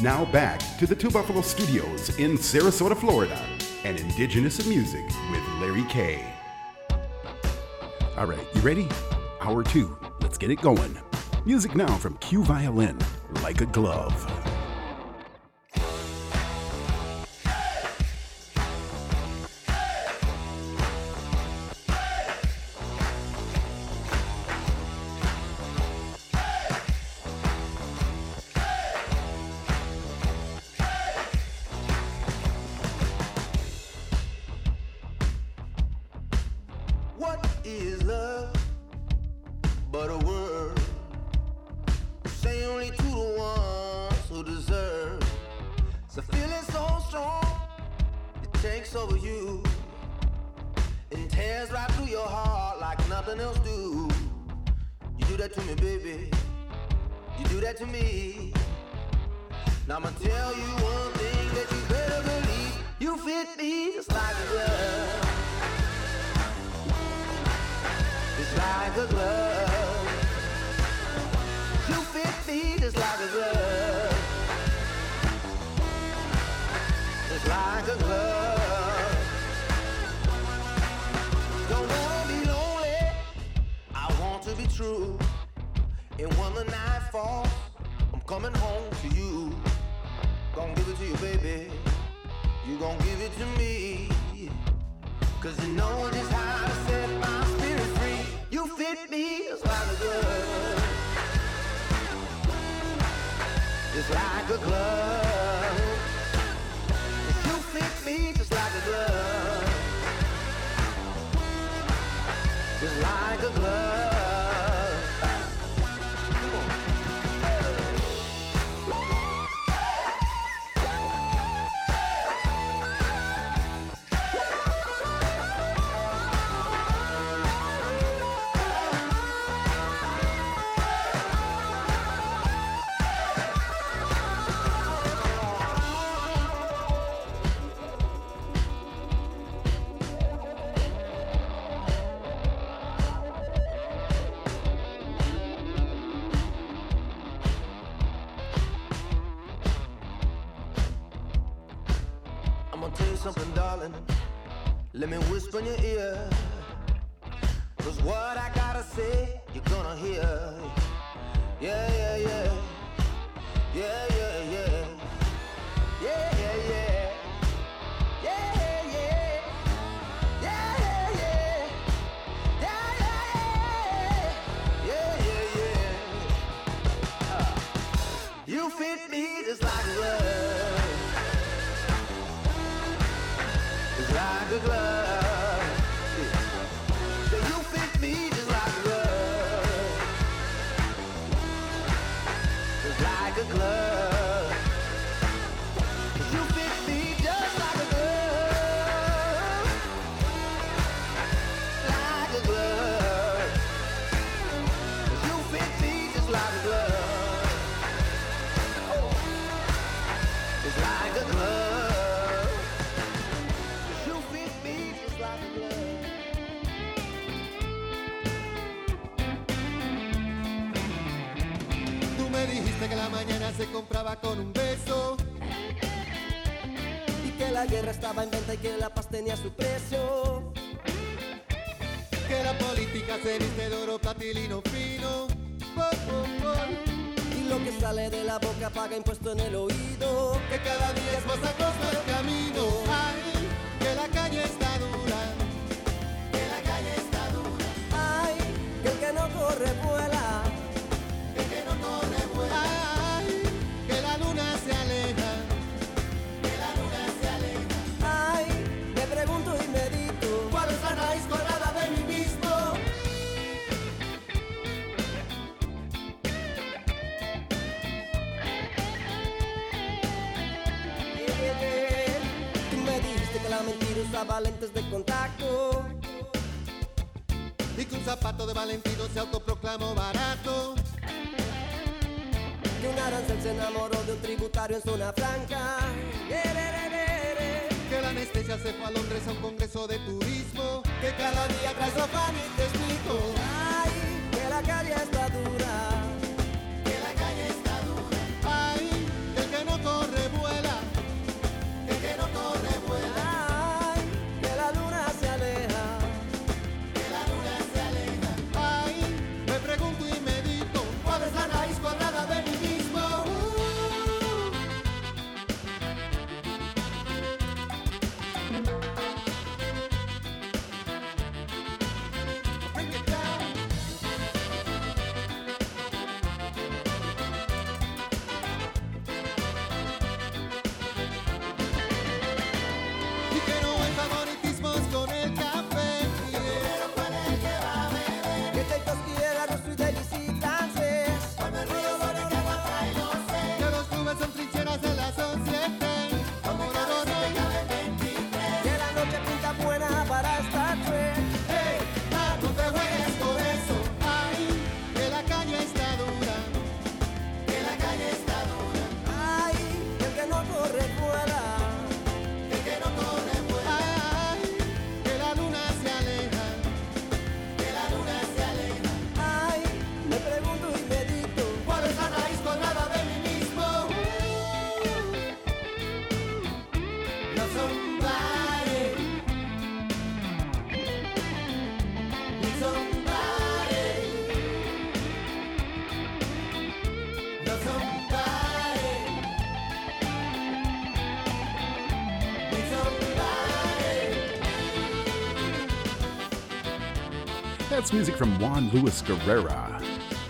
Now back to the Two Buffalo Studios in Sarasota, Florida, and Indigenous Music with Larry K. All right, you ready? Hour 2, let's get it going. Music now from Q Violin, Like a Glove. Something, darling, let me whisper in your ear, 'cause what I gotta say, you're gonna hear. Yeah, yeah, yeah. Yeah, yeah, yeah. Yeah, yeah, yeah. Yeah, yeah, yeah. Yeah, yeah, yeah. Yeah, yeah, yeah. Yeah, yeah, yeah. You fit me just like a glove. Like a glove. So you fit me just like a glove. Just like a glove. You fit me just like a glove. Like a glove. You fit me just like a glove. Oh. Just like a glove. Que la mañana se compraba con un beso y que la guerra estaba en venta y que la paz tenía su precio, que la política se viste de oro platilino fino, y lo que sale de la boca paga impuesto en el oído, que cada día es más acosta el camino. Ay, que la calle está dura, que la calle está dura. Ay, que el que no corre vuela, que el que no corre vuela. Ay, que la luna se aleja, que la luna se aleja. Ay, me pregunto y medito, ¿cuál es la raíz cuadrada de mí mismo? Tú me dijiste que la mentira usaba lentes de contacto y que un zapato de Valentino se autoproclamó barato, que un arancel se enamoró de un tributario en zona franca, que la anestesia se fue a Londres a un congreso de turismo, que cada día trae sofá y testigo. Ay, que la calle está dura, que la calle está dura. Ay, que el que no corre That's music from Juan Luis Guerrera.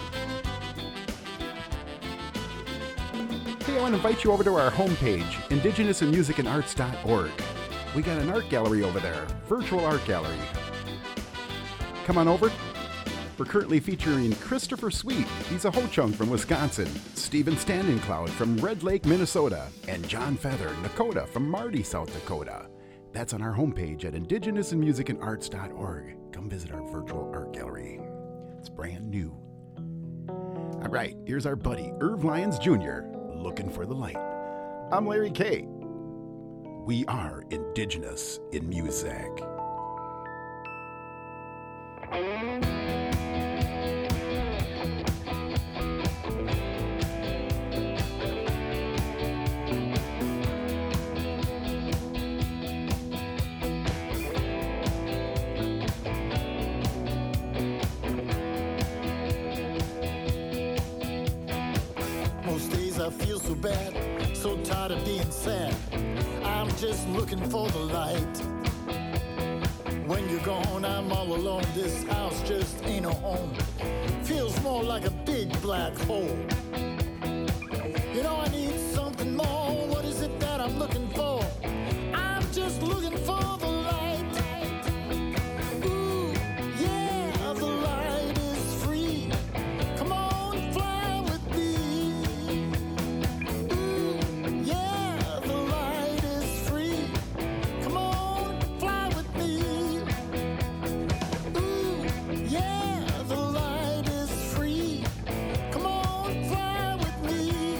Hey, I want to invite you over to our homepage, indigenousinmusicandarts.org. We got an art gallery over there, virtual art gallery. Come on over. We're currently featuring Christopher Sweet, he's a Ho-Chunk from Wisconsin, Stephen Standing Cloud from Red Lake, Minnesota, and John Feather Nakota from Marty, South Dakota. That's on our homepage at indigenousinmusicandarts.org. Come visit our virtual art gallery. It's brand new. All right, here's our buddy, Irv Lyons Jr., Looking for the Light. I'm Larry K. We are Indigenous in Music. Just looking for the light. When you're gone, I'm all alone. This house just ain't a home. Feels more like a big black hole. You know I need something more. What is it that I'm looking for? I'm just looking for the light. Ooh, yeah, the light is free. Come on, fly with me. Ooh, yeah, the light is free. Come on, fly with me. Ooh, yeah, the light is free. Come on, fly with me.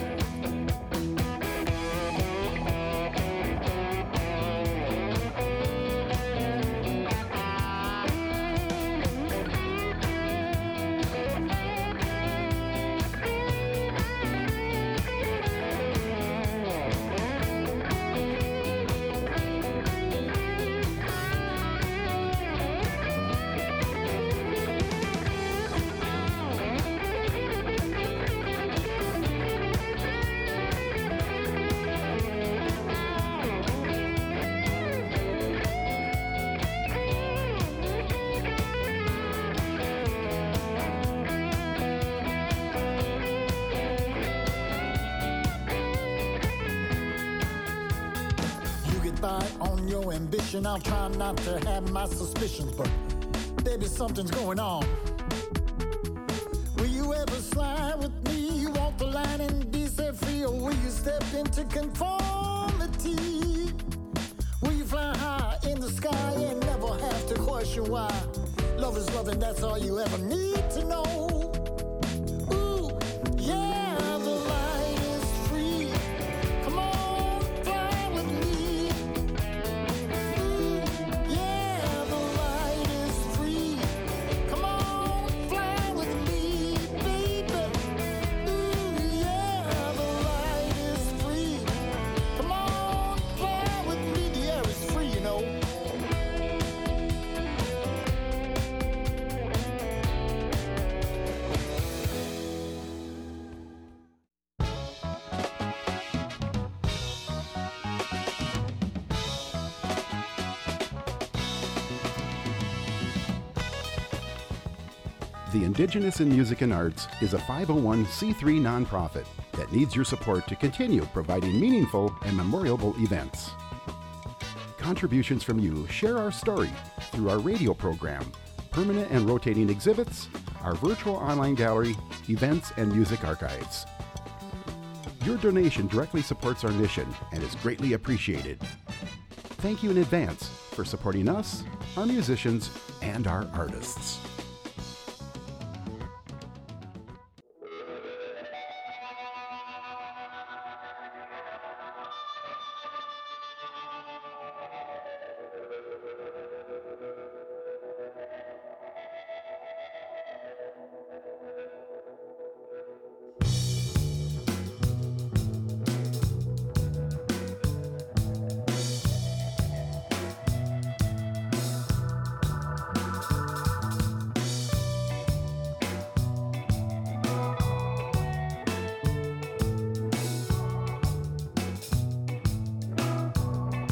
You get by on your ambition. I'll try not to have my suspicions, but baby, something's going on. Will you ever slide with me? Walk the line and be set free, or will you step into conformity? Will you fly high in the sky and never have to question why? Love is love, and that's all you ever need to know. Ooh, yeah, the light is free. Come on, fly with me. Ooh, yeah, the light is free. Come on, fly with me, baby. Ooh, yeah, the light is free. Come on, fly with me. The air is free, you know. The Indigenous in Music and Arts is a 501c3 nonprofit that needs your support to continue providing meaningful and memorable events. Contributions from you share our story through our radio program, permanent and rotating exhibits, our virtual online gallery, events, and music archives. Your donation directly supports our mission and is greatly appreciated. Thank you in advance for supporting us, our musicians, and our artists.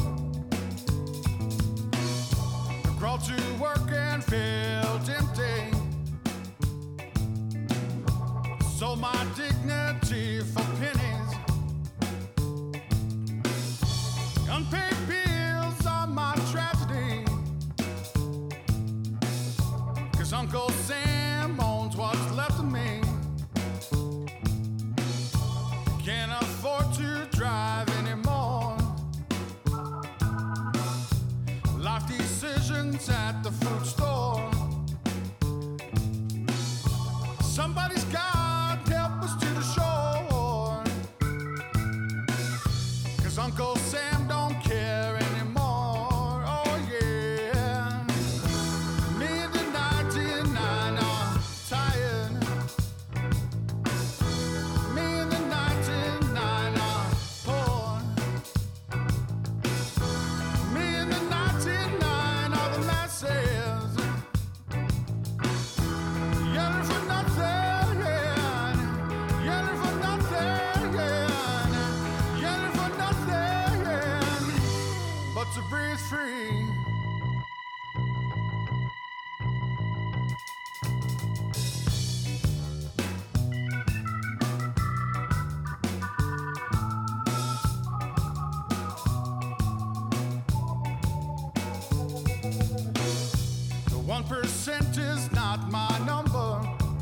To work and felt empty. 'cause Uncle Sam owns what's left of me. Can't afford to drive anymore. Life decisions at the food store. Somebody's got to help us to the shore. 'Cause Uncle Sam don't care anymore. Oh yeah. Me and the 99 are tired. Me and the 99 are poor. Me and the 99 are the masses. Yelling for nothing, yelling for nothing, yelling for nothing, but to breathe free. The 1% is not my number.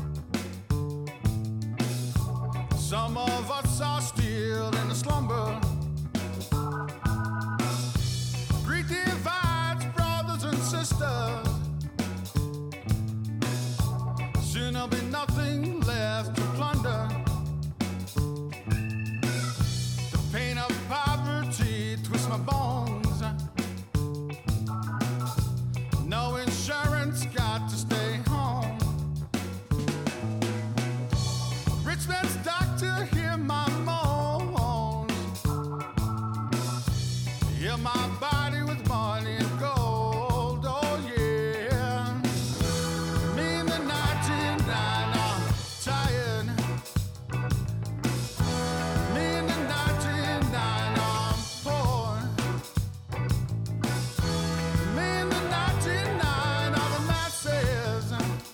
Some of us are still in a slumber. Greed divides brothers and sisters. Soon there'll be nothing left to plunder. The pain of poverty twists my bones. No insurance, got to stay home. Rich man's doctor, hear my moans. Heal my body with money and gold. Oh yeah. Me and the 99 are tired. Me and the 99 are poor. Me and the 99 are the masses.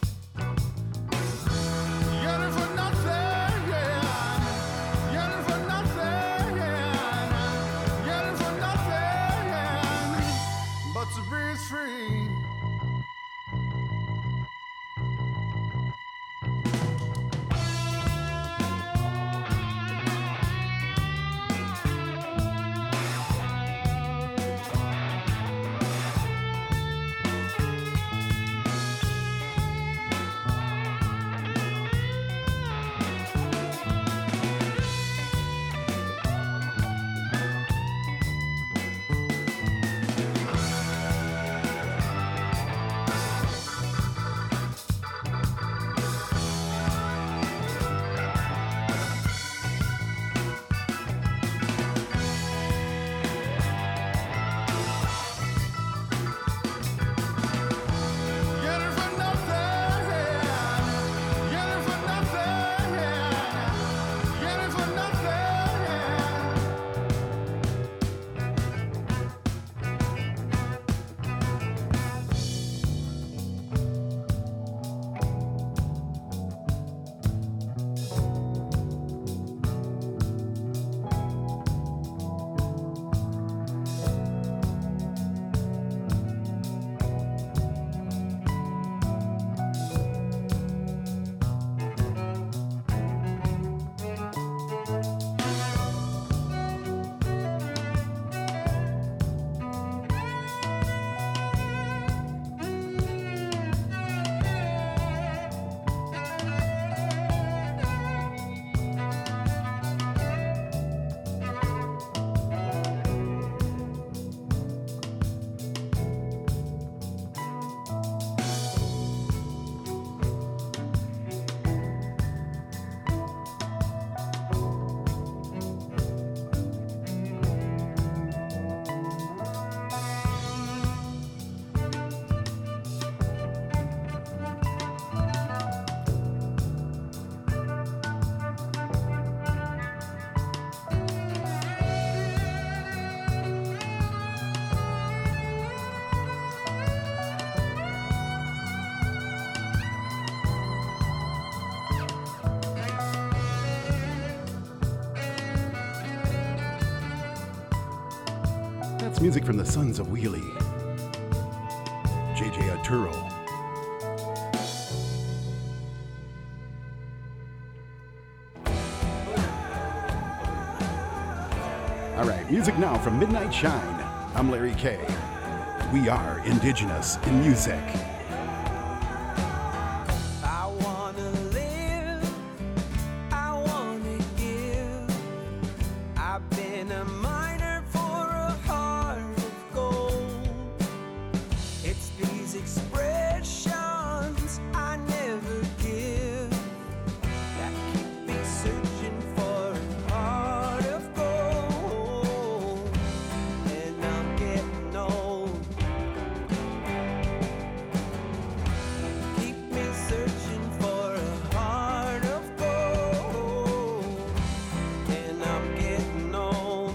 Yelling for nothing, yelling for nothing, yelling for nothing, but to breathe free. Yelling for nothing, yelling for nothing, yelling for nothing. That's music from the Sons of Wheelie. J.J. Arturo. Music now from Midnight Shine. I'm Larry K. We are indigenous in music. I wanna live, I wanna give. I've been a miner for a heart of gold. It's these expressions I never give that keep me searching for a heart of gold. And I'm getting old. Keep me searching for a heart of gold. And I'm getting old.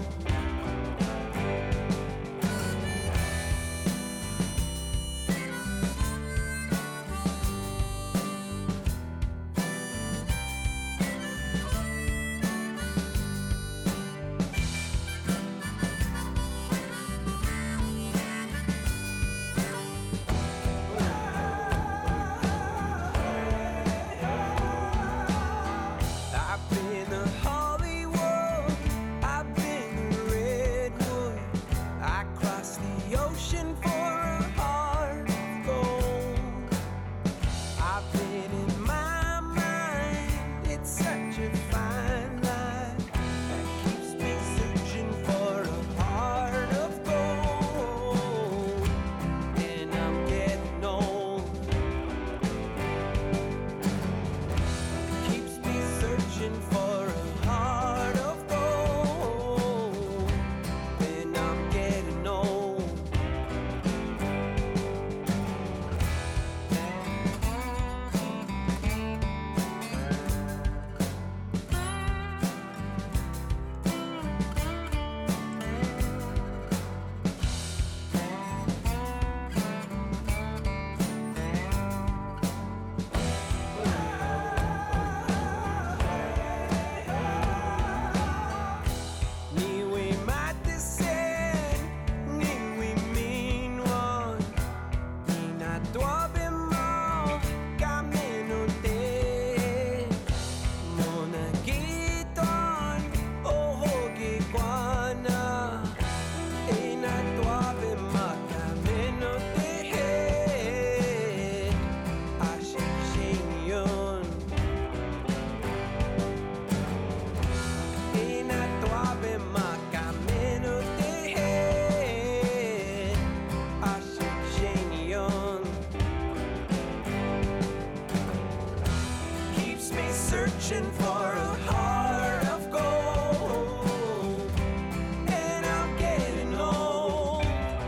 I've been a Hollywood, I've been a redwood. I crossed the ocean for a heart of gold. I've been in my mind, it's such a fine line that keeps me searching for a heart of gold. And I'm getting old. Keeps me searching for a heart of gold. And I'm getting old. Ni we matisel, ni we minuan, ni na tuabe mo kamenote. Mona giton, oho gikwana, e na tuabe mo kamenote. Ashikshinion. Inatuabe makamenote Ashikshanion. Keeps me searching for a heart of gold. And I'm getting old.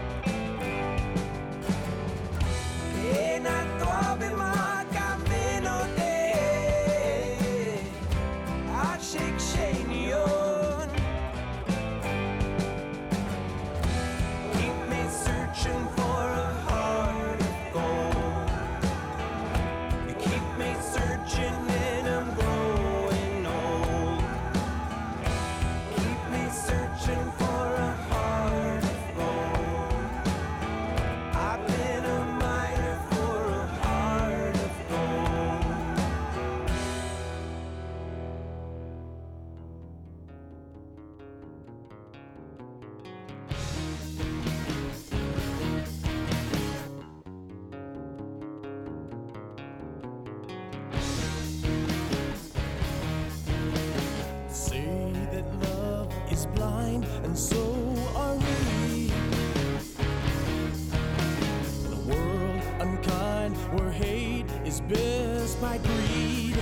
Inatuabe makamenote Ashikshanion. Keep me searching for a heart of gold. You keep me searching and I'm growing old. Keep me searching for a heart of gold. I've been a miner for a heart of gold. Say that love is blind, and so are we. The world unkind, where hate is best by greed.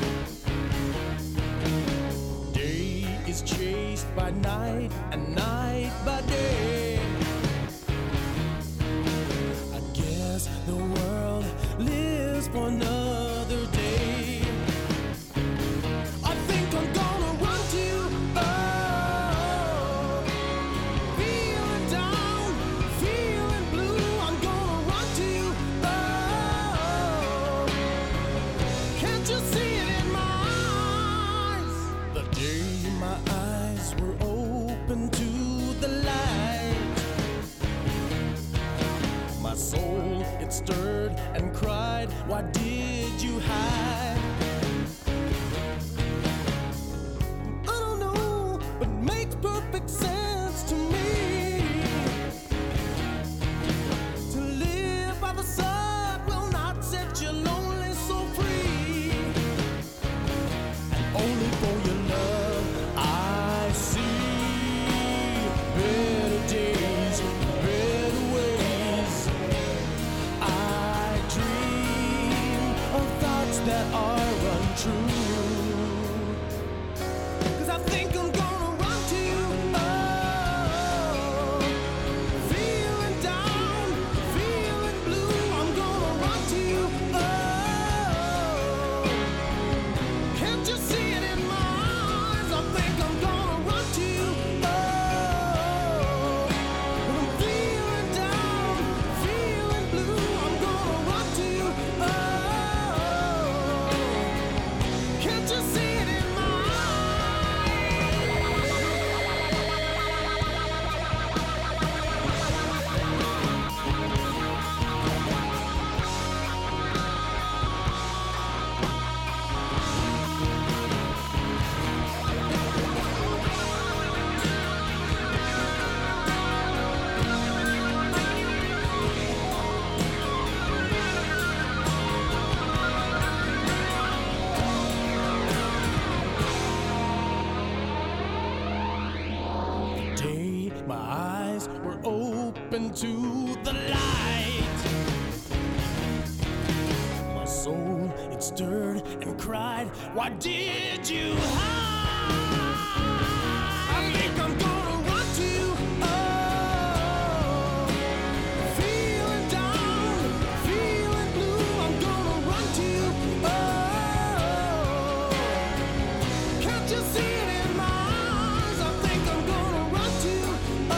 Day is chased by night, and night by day. I guess the world lives for another day. I think I'm gonna run to you. Oh, feeling down, feeling blue. I'm gonna run to you. Oh, can't you see it in my eyes? The day my eyes were open to the light, my soul, it stirred and cried. Why did you hide? I don't know, but it makes perfect sense To the light, my soul, it stirred and cried, why did you hide? I think I'm gonna run to you, oh, feeling down, feeling blue, I'm gonna run to you, oh, can't you see it in my eyes? I think I'm gonna run to you, oh.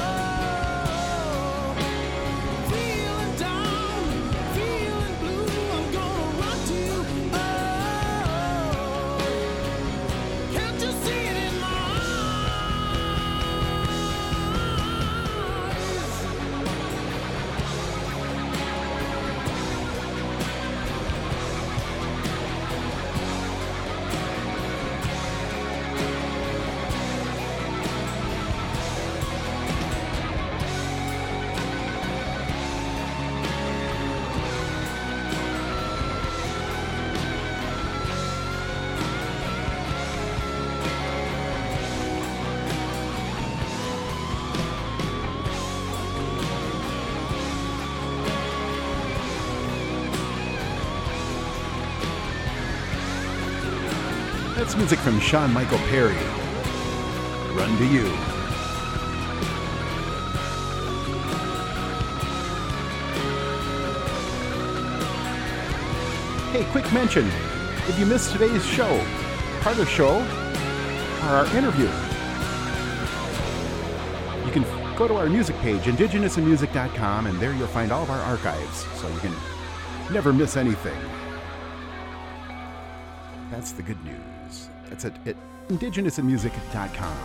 That's music from Sean Michael Perry. Run to You. Hey, quick mention. If you missed today's show, part of the show are our interview. You can go to our music page, indigenousinmusic.com, and there you'll find all of our archives, so you can never miss anything. That's the good news. That's at indigenousinmusic.com.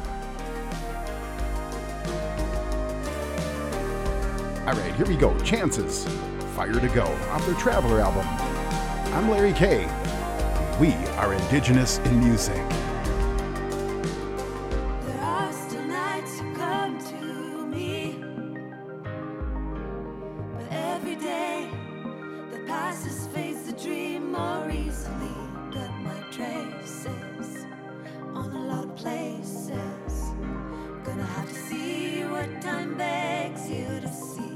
All right, here we go. Chances, Fire to Go, off their Traveler album. I'm Larry K. We are Indigenous in Music. There are still nights you come to me, but every day that passes fades the dream more easily. Got my traces on a lot of places. Gonna have to see what time begs you to see.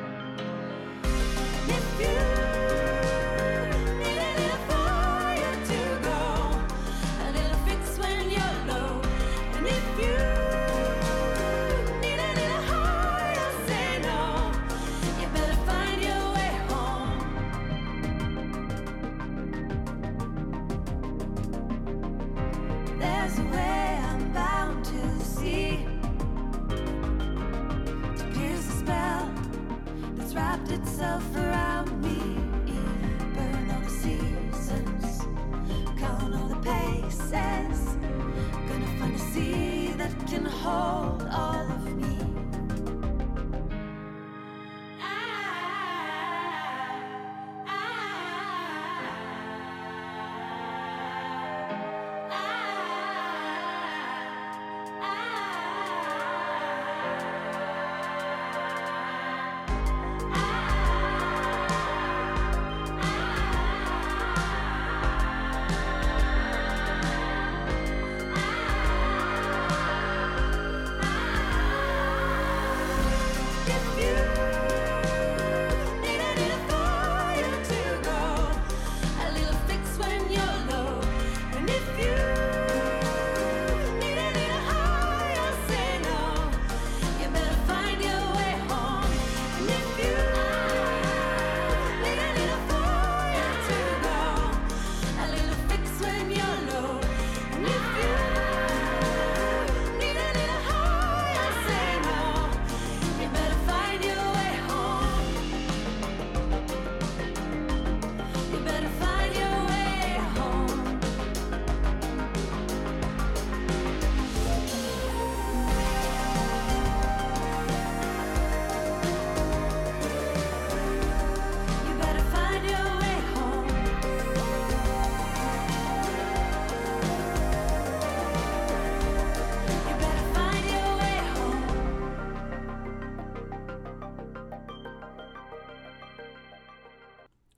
And if you need a little fire to go, a little fix when you're low. And if you need a little heart, I'll say no. You better find your way home. There's a way I'm bound to see, to pierce the spell that's wrapped itself around me. Burn all the seasons, count all the paces. Gonna find a sea that can hold all of me.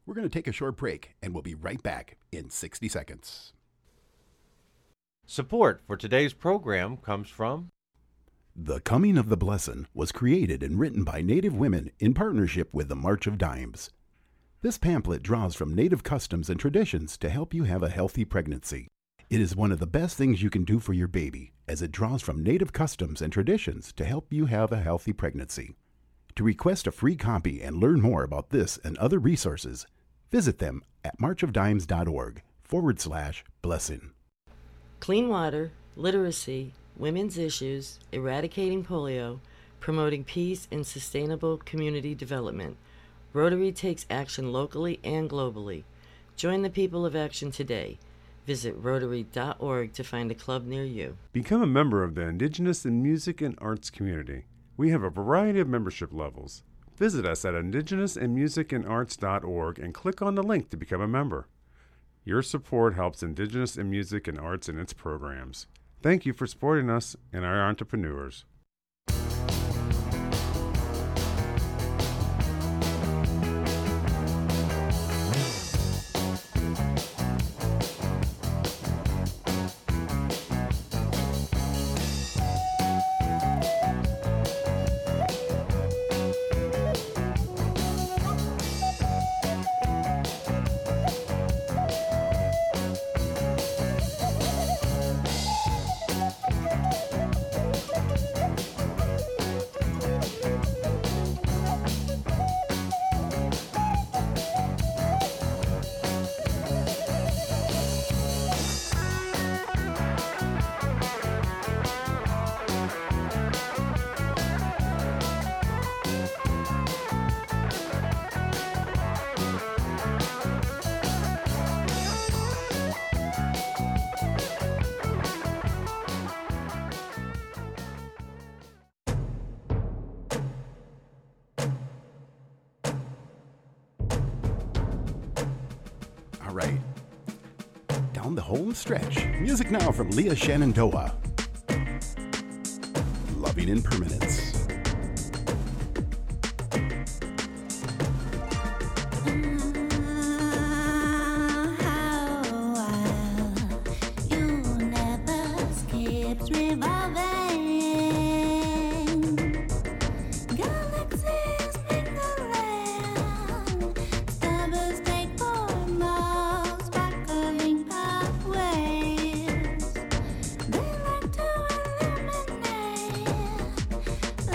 We're going to take a short break, and we'll be right back in 60 seconds. Support for today's program comes from The Coming of the Blessin' was created and written by Native women in partnership with the March of Dimes. This pamphlet draws from Native customs and traditions to help you have a healthy pregnancy. It is one of the best things you can do for your baby, as it draws from Native customs and traditions to help you have a healthy pregnancy. To request a free copy and learn more about this and other resources, visit them at marchofdimes.org/blessing. Clean water, literacy, women's issues, eradicating polio, promoting peace and sustainable community development. Rotary takes action locally and globally. Join the people of action today. Visit Rotary.org to find a club near you. Become a member of the Indigenous in Music and Arts community. We have a variety of membership levels. Visit us at indigenousinmusicandarts.org and click on the link to become a member. Your support helps Indigenous in Music and Arts and its programs. Thank you for supporting us and our entrepreneurs. All right. Down the home stretch. Music now from Leah Shenandoah. Loving Impermanence. They like to illuminate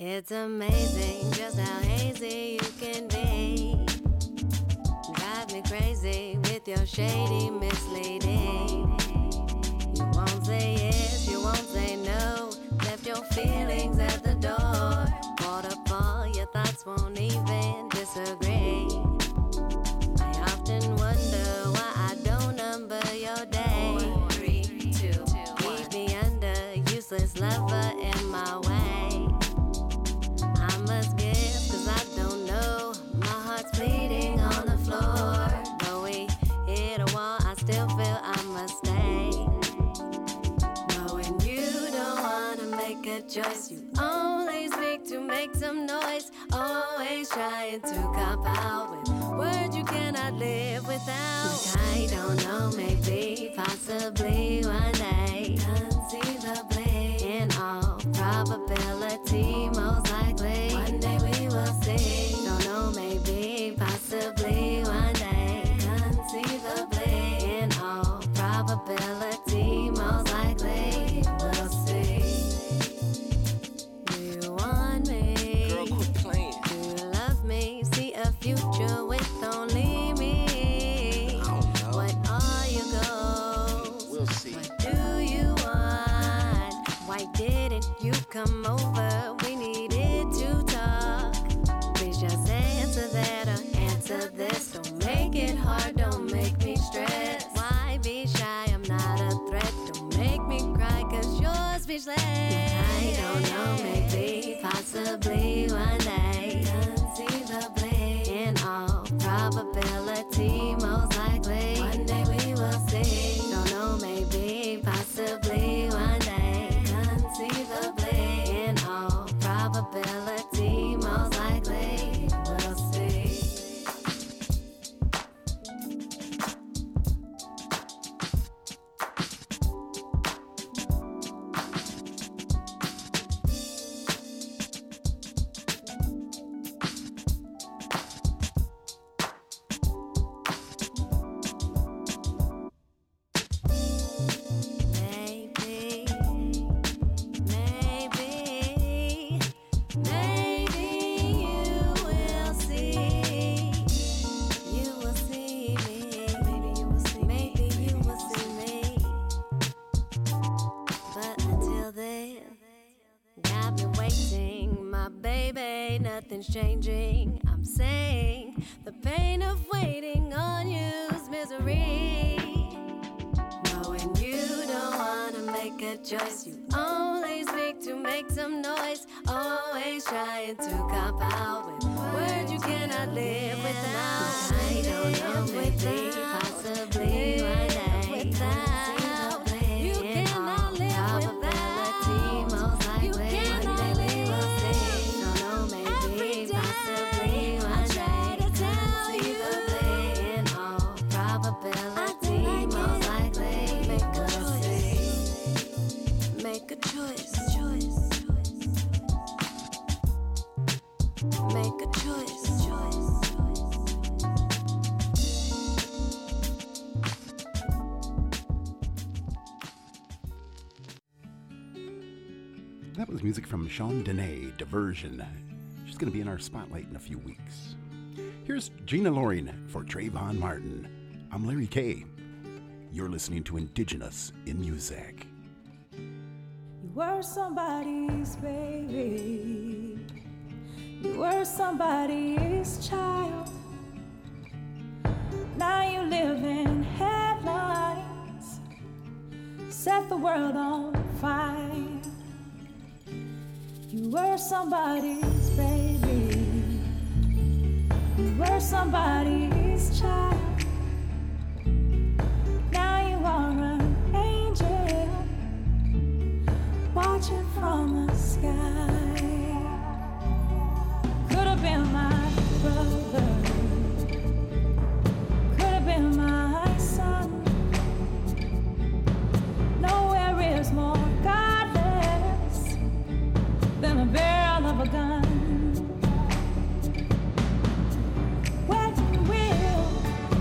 It's amazing just how hazy you can be. Drive me crazy with your shady misleading. You won't say yes, you won't say no. Left your feelings at the door. Waterfall, your thoughts won't even disagree. I often wonder why I don't number your day. 4, 3, 2, 1. Leave me under, useless lover in my way. I must guess, cause I don't know. My heart's bleeding on the floor. Though we hit a wall, I still feel I must stay. Knowing you don't wanna make a choice, you only speak to make some noise. Always trying to cop out with words you cannot live without. I don't know, maybe, possibly one day, conceivably, in all probability, most likely, one day we will see. Don't know, maybe, possibly one day, conceivably, in all probability, most likely, we'll see. Do you want me? Girl, quit playing. Do you love me? See a future with only me. I don't know. What are your goals? We'll see. What do you want? Why didn't you come over? We needed to talk. Please just answer that or answer this. Don't make it hard, don't make me stress. Why be shy? I'm not a threat. Don't make me cry, cause you're speechless. I don't know, maybe, possibly one day, conceivably, in all probability, most likely, one day we will see. Don't know, maybe, possibly one day, conceivably, in all probability, most likely, we'll see. Maybe, maybe you will see. You will see me. Maybe you will see me. Maybe you will see me. But until then, got me waiting, my baby. Nothing's changing. I'm saying the pain of waiting on you's misery. Knowing you don't wanna make a choice, you only speak to make some noise. Always trying to cop out with words you cannot live without. I don't know, maybe, possibly one day, without. You cannot live without. Most likely, one day we will see. Don't know, maybe, possibly one day, conceivably, in all probability, most likely, make a choice. Make a choice. Make a choice. That was music from Sean Dene, Diversion. She's going to be in our spotlight in a few weeks. Here's Gina Loring for Trayvon Martin. I'm Larry K. You're listening to Indigenous in Music. You were somebody's baby. You were somebody's child. Now you live in headlines. Set the world on fire. You were somebody's baby. You were somebody's child. Now you are an angel watching from the sky. Could have been my brother. Could have been my son. Nowhere is more godless than a barrel of a gun. When will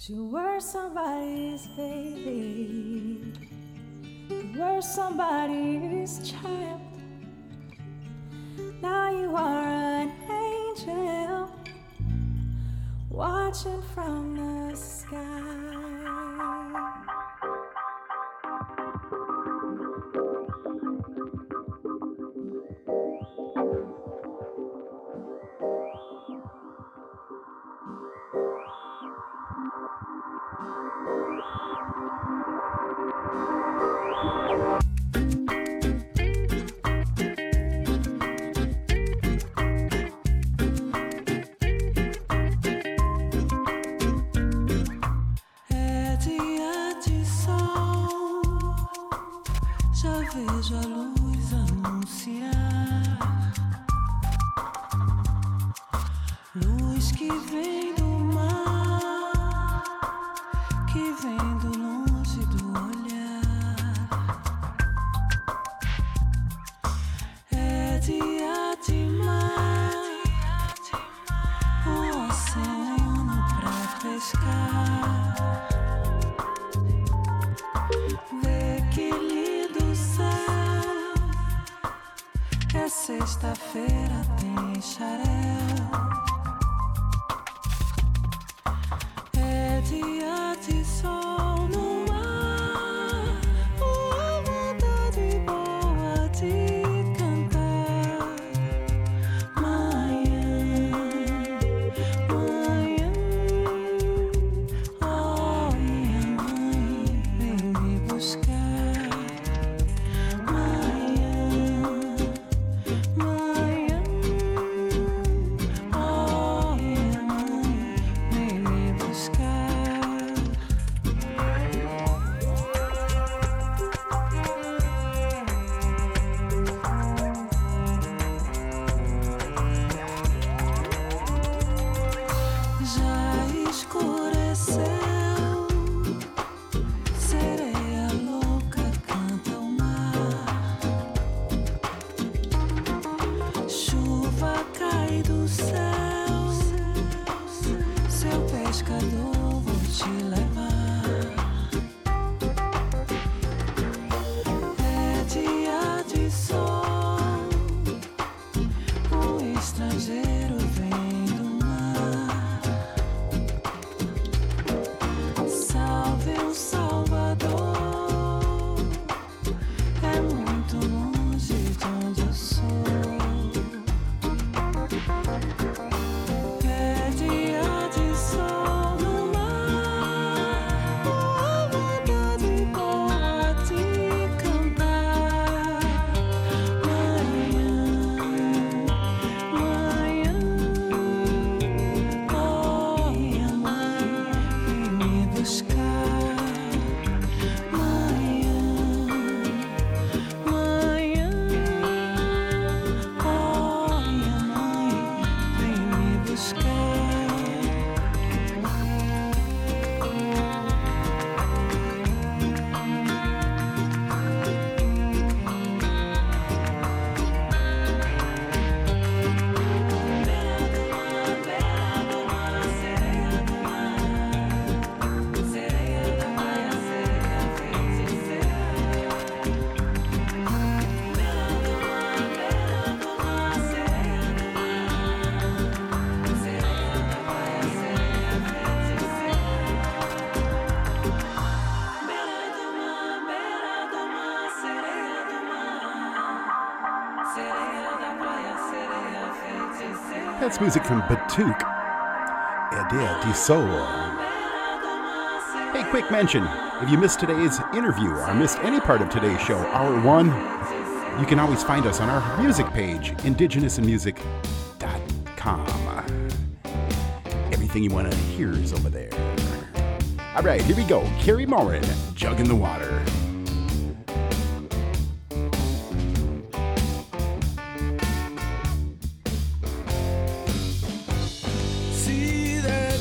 You were somebody's baby. You were somebody's child. Now you are an angel watching from the sky. É dia de sol, já vejo a luz anunciar. Luz que vem do mar, que vem do longe do olhar. É dia de mar, um oceano pra pescar. Vê que lindo céu, é sexta-feira, tem xarel. É dia de sol no mar, uma vontade boa de cantar. Manhã, manhã, oh minha mãe, vem me buscar. Manhã, manhã, oh minha mãe, vem me buscar. Já escureceu, sereia louca canta o mar. Chuva cai do céu, seu pescador vou te levar. É dia de sol, um estrangeiro vem do mar. Salve o Salvador, é muito longe de onde eu sou. É dia de sol no mar, uma vontade boa de cantar. Manhã, manhã, oh minha mãe, vem me buscar. Manhã, manhã, oh minha mãe, vem me buscar. That's music from Batouk. Idea di Sol. Hey, quick mention. If you missed today's interview or missed any part of today's show, Hour 1, you can always find us on our music page, indigenousinmusic.com. Everything you want to hear is over there. All right, here we go. Carrie Morin, Jug in the Water. See that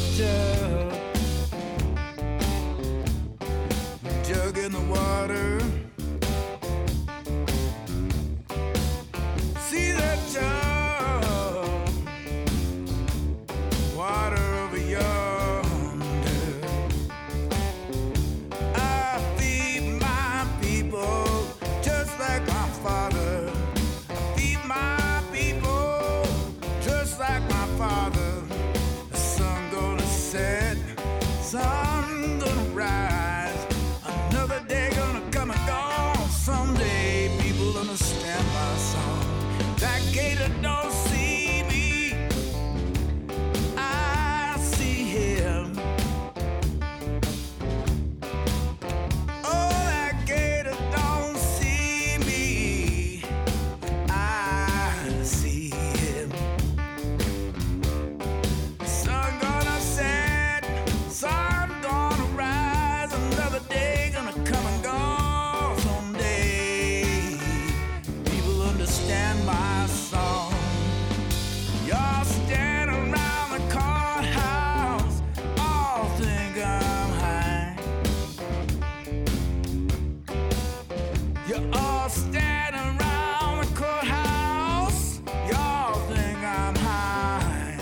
jug in the water. See that jug, water over yonder. Father, the sun gonna set, sun gonna rise, another day gonna come and go. Someday people understand my song. That gator don't see me, I see him. Oh, that gator don't see me, I see him. Sun gonna set, sun gonna rise, another day gonna come and go. Someday people understand my song. Y'all stand around the courthouse, all think I'm high. You all stand around the courthouse, y'all think I'm high.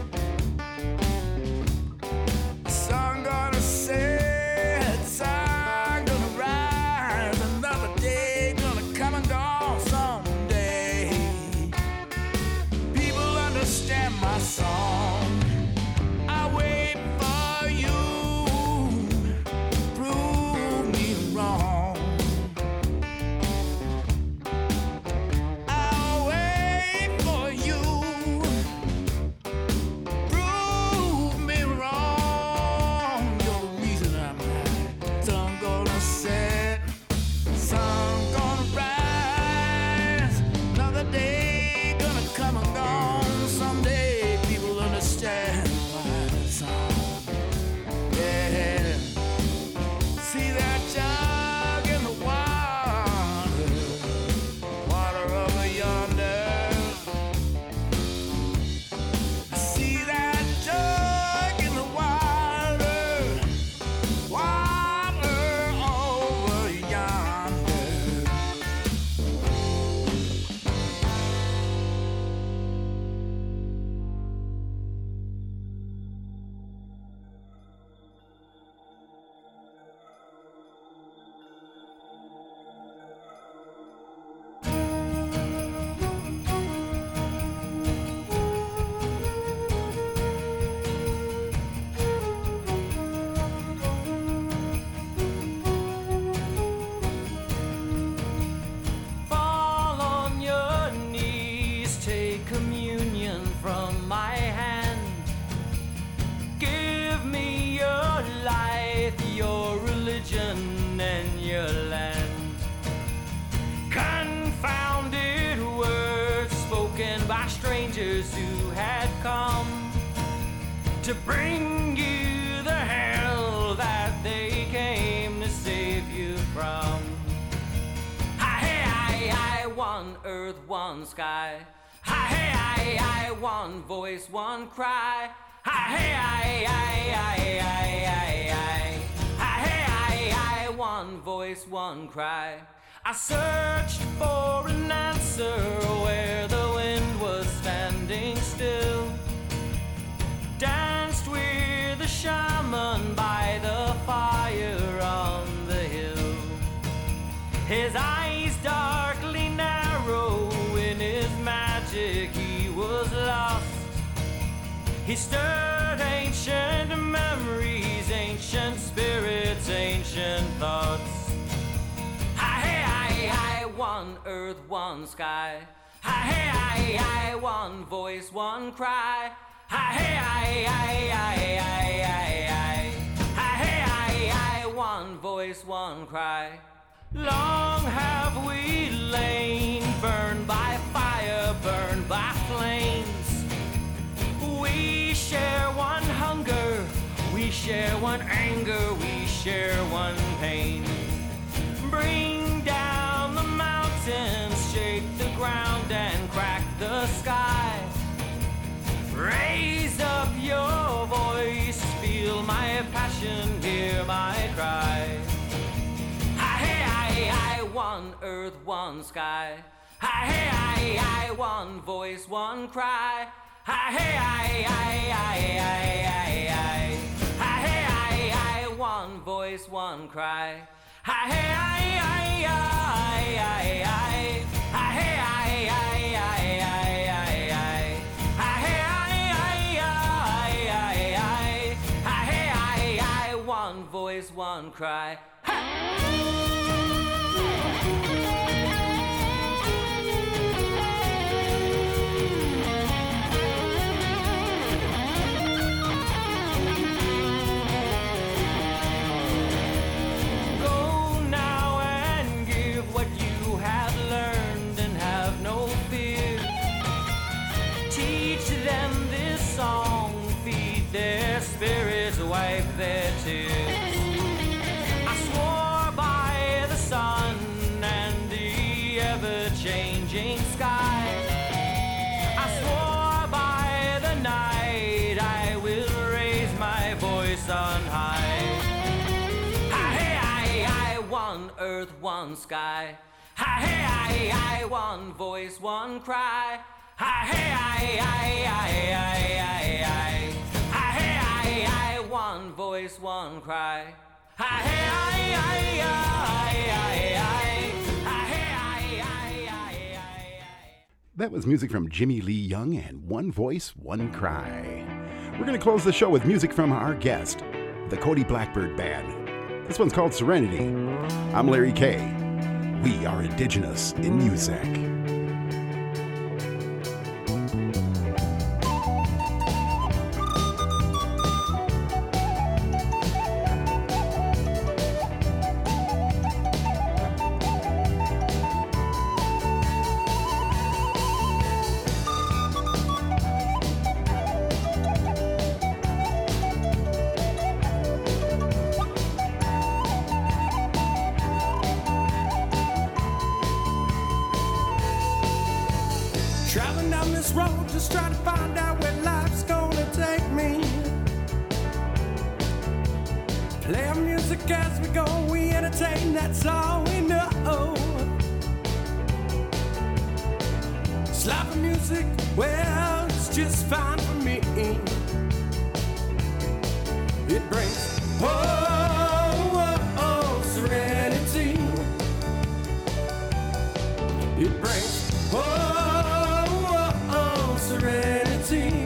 Sun gonna set, sun gonna rise, another day gonna come and go. Someday people understand my song. I wait for you, prove me wrong. I'll wait for you, prove me wrong. You're the reason I'm high. Sun gonna set, sun gonna rise, another day gonna come and go. Someday people understand my song. Yeah, see that jug in the water, water over yonder. See that jug in the water, water over yonder. Fall on your knees, take communion from my hand. Give me your life, your religion, and your land. Confounded words spoken by strangers who had come to bring you the hell that they came to save you from. Hi, one earth, one sky. Hi, one voice, one cry. Hi, one voice, one cry. I searched for an answer where the wind was standing still. Danced with the shaman by the fire on the hill. His eyes darkly narrow, in his magic he was lost. He stirred ancient memories, ancient spirits, ancient thoughts. Hi, one earth, one sky. Hi, one voice, one cry. Hi, one voice, one cry. Long have we lain, burned by fire, burned by flames. We share one hunger, we share one anger, we share one pain. Bring down the mountains, shake the ground and crack the sky. Raise up your voice, feel my passion, hear my cry. Hi, one earth, one sky. Hi, one voice, one cry. Hi, one voice, one cry. one voice, one cry. Go now and give what you have learned and have no fear. Teach them this song, feed their spirits, wipe their tears. I swore by the sun and the ever-changing sky. I swore by the night I will raise my voice on high. Hi, one earth, one sky. Hi, one voice, one cry. Hi, one voice, one cry. That was music from Jimmy Lee Young and One Voice, One Cry. We're going to close the show with music from our guest, the Cody Blackbird Band. This one's called Serenity. I'm Larry Kay. We are Indigenous in Music. Traveling down this road, just trying to find out where life's gonna take me. Play our music as we go, we entertain, that's all we know. Sloppy music, well, it's just fine for me. It brings, serenity. It brings, serenity.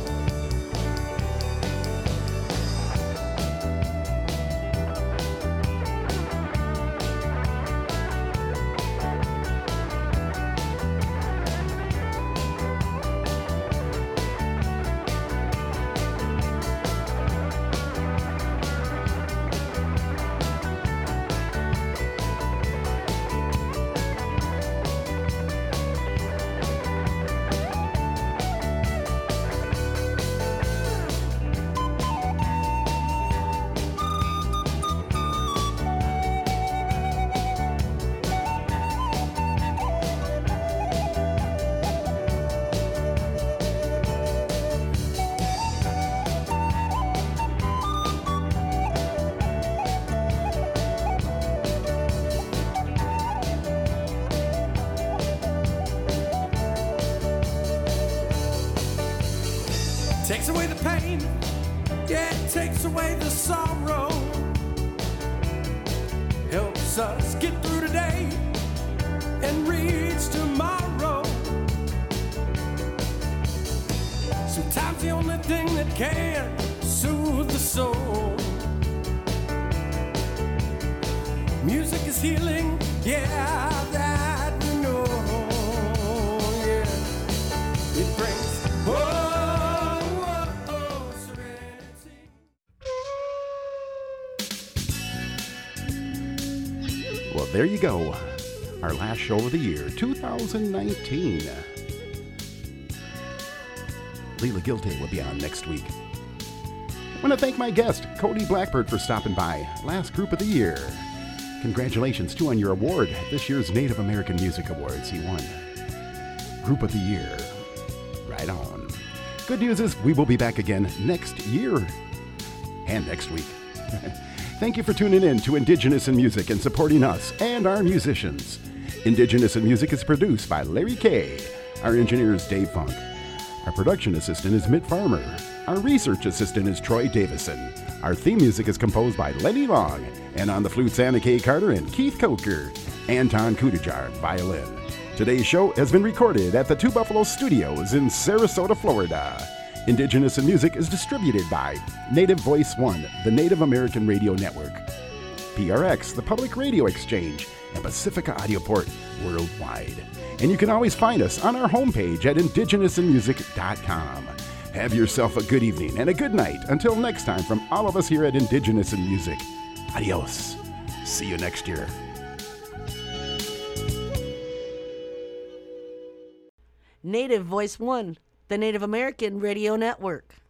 Takes away the pain, yeah, it takes away the sorrow. Helps us get through today and reach tomorrow. Sometimes the only thing that can soothe the soul. Music is healing, yeah, that we know, yeah. It brings, Well, there you go. Our last show of the year, 2019. Leela Gilte will be on next week. I want to thank my guest, Cody Blackbird, for stopping by. Last group of the year. Congratulations, too, on your award at this year's Native American Music Awards. He won Group of the Year. Right on. Good news is we will be back again next year and next week. Thank you for tuning in to Indigenous in Music and supporting us and our musicians. Indigenous in Music is produced by Larry Kay. Our engineer is Dave Funk. Our production assistant is Mitt Farmer. Our research assistant is Troy Davison. Our theme music is composed by Lenny Long. And on the flutes, Anna K. Carter and Keith Coker. Anton Kudajar, violin. Today's show has been recorded at the Two Buffalo Studios in Sarasota, Florida. Indigenous in Music is distributed by Native Voice One, the Native American Radio Network, PRX, the Public Radio Exchange, and Pacifica Audio Port worldwide. And you can always find us on our homepage at indigenousinmusic.com. Have yourself a good evening and a good night. Until next time, from all of us here at Indigenous in Music, adios. See you next year. Native Voice One, the Native American Radio Network.